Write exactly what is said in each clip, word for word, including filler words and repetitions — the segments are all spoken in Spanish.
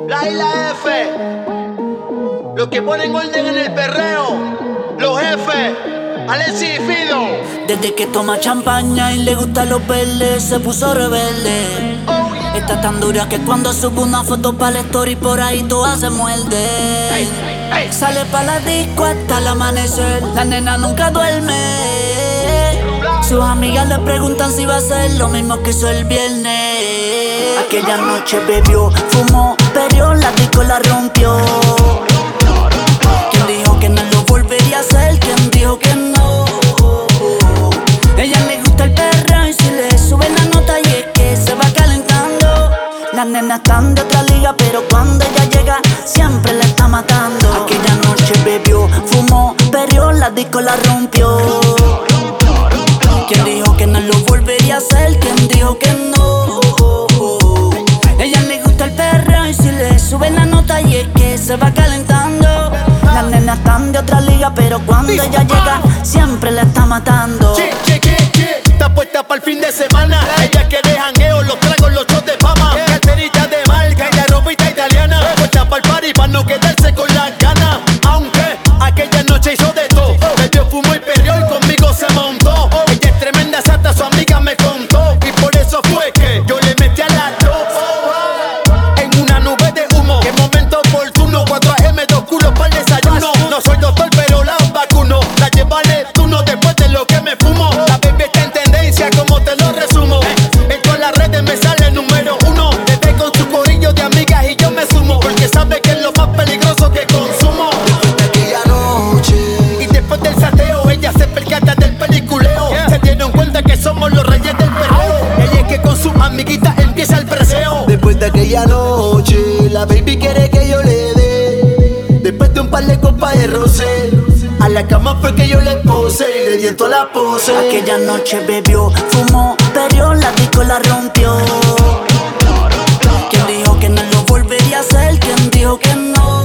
La I la F, los que ponen orden en el perreo, los jefes, Alexis y Fido. Desde que toma champaña y le gustan los verdes, se puso rebelde. Oh, yeah. Está tan dura que cuando sube una foto para la story por ahí todas se muerden. Hey, hey. Sale pa' la disco hasta el amanecer, la nena nunca duerme. Sus amigas le preguntan si va a ser lo mismo que hizo el viernes. Aquella noche bebió, fumó, pero la disco la rompió. ¿Quién dijo que no lo volvería a hacer? ¿Quién dijo que no? Ella le gusta el perro y si le sube la nota y es que se va calentando. Las nenas están de otra liga, pero cuando ella llega siempre la está matando. Aquella noche bebió, fumó, pero la disco la rompió. ¿Quién dijo que no lo volvería a hacer? ¿Quién dijo que no? Ella le gusta el perro y si le sube la nota y es que se va calentando. Las nenas están de otra liga, pero cuando ella llega siempre la está matando. Che, che, che, che. Está puesta para el fin de semana. Ella quiere jangueo, los tragos, los shots de fama. Carterita de marca y la ropita italiana. Puesta para el party para no quedarse con las ganas. Aunque aquella noche hizo de todo. Bebió, fumó y perdió y conmigo se montó. Ella es tremenda sata, su amiga me contó. Y por eso fue que yo le metí a las dos. En una nube de humo, que momento oportuno. cuatro A M, dos culos para el desayuno. No soy doctor, pero la vacuno. La llevaré tú no después de lo que me fumo. La baby está en tendencia, como te lo resumo. En todas las redes me sale número uno. Le ve con su corillo de amigas y yo me sumo. Porque sabe que es lo más peligroso que consumo. De aquella noche, Y después del sateo, ella se percata del peliculeo. Se dieron cuenta que somos los reyes del perreo. Ella es que con sus amiguitas empieza el preseo. después de aquella noche, la baby quiere que yo le dé. Después de un par de copas de rosé, a la cama fue que yo le puse y le di en toda la pose. Aquella noche bebió, fumó, pero la disco la rompió. ¿Quién dijo que no lo volvería a hacer? ¿Quién dijo que no?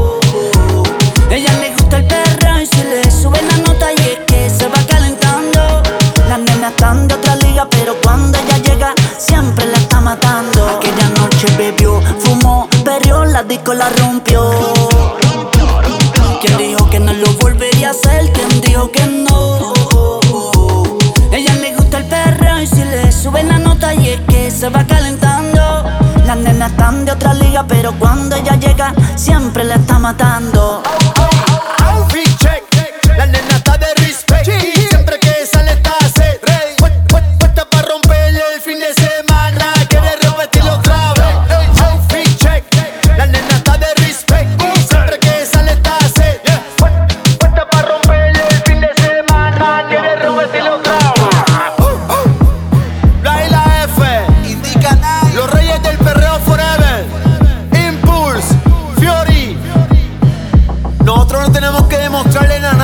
Ella le gusta el perro y si le sube la nota y es que se va calentando. Las nenas están de otra liga, pero cuando ella llega siempre la está matando. Aquella noche bebió, fumó, pero la disco la rompió. ¿Quién dijo que no lo volvería a hacer? ¿Quién dijo que no? Ella le gusta el perro y si le sube la nota y es que se va calentando. Las nenas están de otra liga, pero cuando ella llega siempre la está matando. Outfit check, la nena está de respect. Y siempre que sale está set. Pu- pu- Puesta para romperle el fin de semana. Quiere repetirlo otra vez. Outfit check, la nena está de respect. Y siempre que sale está set. Pu- Puesta para romperle el fin de semana. Quiere repetirlo otra vez. La I la F, Indica nada. los reyes del perreo forever. Impulse, Fiori. Nosotros no tenemos que demostrarle nada.